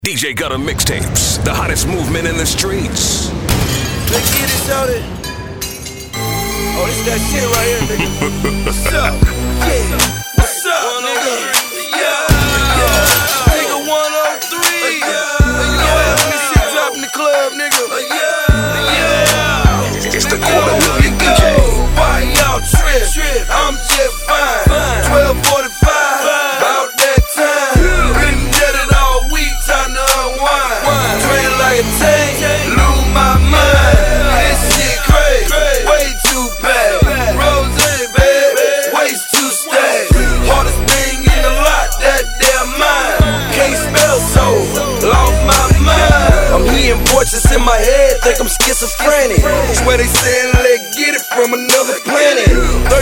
DJ Gutter Mixtapes, the hottest movement in the streets. Let's get it started. Oh, this that shit right here, nigga. What's up? Yeah. What's up, nigga? Yeah. Nigga 103. Yeah. This shit drop in the club, nigga. Yeah. It's the $250,000 DJ. Why y'all trip? I'm just fine. 12:45. About that time. Been dead it all week. Time to unwind. Train like a tank. Lose my mind. This shit crazy. Way too bad. Rose, baby. Waist too stacked. Hardest thing in the lot. That damn mind. Can't spell so. Lost my mind. I'm hearing voices in my head. Think I'm schizophrenic. Swear they saying let's get it from another planet.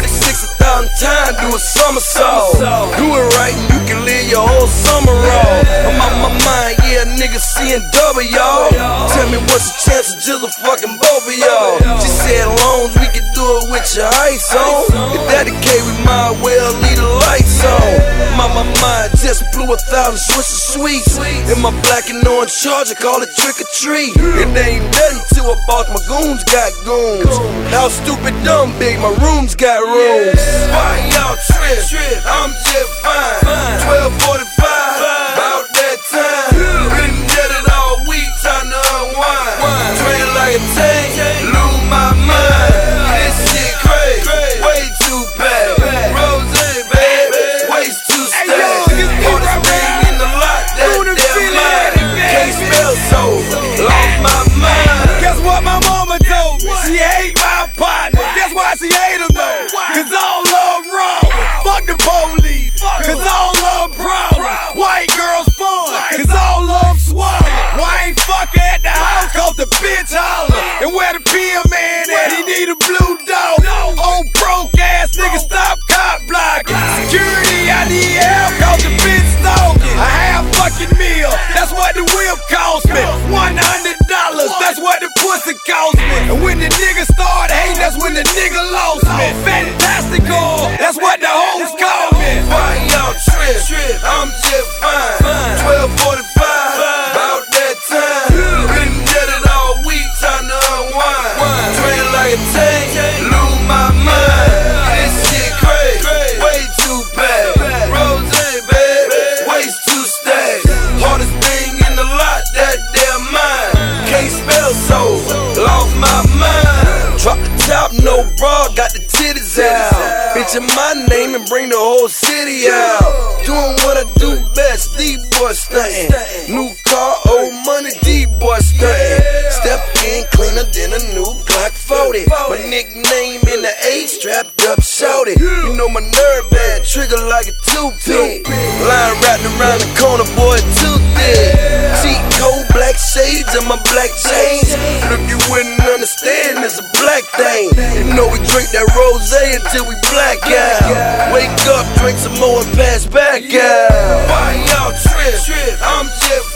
36,000 times do a somersault. Do it right and you can live your whole summer off. I'm on my mind, yeah, niggas seeing double, y'all. Tell me what's the chance of just a fucking both of y'all. She said loans, we can do it with your ice on. If that the case, we might well leave the lights on. My mind just blew 1,000 Swiss of sweets. In my black and orange Charger, call it trick or treat. It ain't nothing till I bought my goons got goons. How stupid dumb big, my rooms got rooms. Why y'all trip? I'm just fine. 12:45, about that time. Been dead it all week, time to unwind. Train like a tank, lose my mind. This shit crazy, way too bad. Rose, baby, waist too stacked. Hardest thing in the lot, that damn mind. Can't spell so, lost my mind. Guess what my mama told me? She hate my partner. Guess why she hate him though? Cause all love wrong. Fuck the police. Cause all love problem. White girls fun. Cause all love swallow. Why ain't fuck her at the house? Cause the bitch holler. And where the PM man at? He need a blue dog. Old broke ass nigga, stop cop blocking. Security, I need help cause the bitch stalking. A half fucking meal, that's what the whip cost me. $100, that's what the pussy cost me. And when the nigga started hating, that's when the nigga lost me. Fantastical, that's what the hoes call me. Why y'all trip? I'm just fine. 12:45, about that time. Been dead it all week, time to unwind. Train like a tank, lose my mind. This shit crazy, way too bad. Rose, baby, waist too stacked. Hardest thing in the lot, that damn mind. Can't spell so, lost my mind. Drop the top, no bra, got the titties out. Mention my name and bring the whole city out. Doing what I do best, D-boy stuntin'. New car, old money, D-boy stuntin'. Step in cleaner than a new Glock 40. My nickname in the A, strapped up, shouted. You know my nerve bad, trigger like a toothpick. Line wrapped around the corner, boy, too thick. Cheat cold, black shades and my black chains. Look, you wouldn't understand, it's a black thing. You know we drink that rosé until we black out. Wake up, drink some more and pass back out. Why y'all trip? I'm just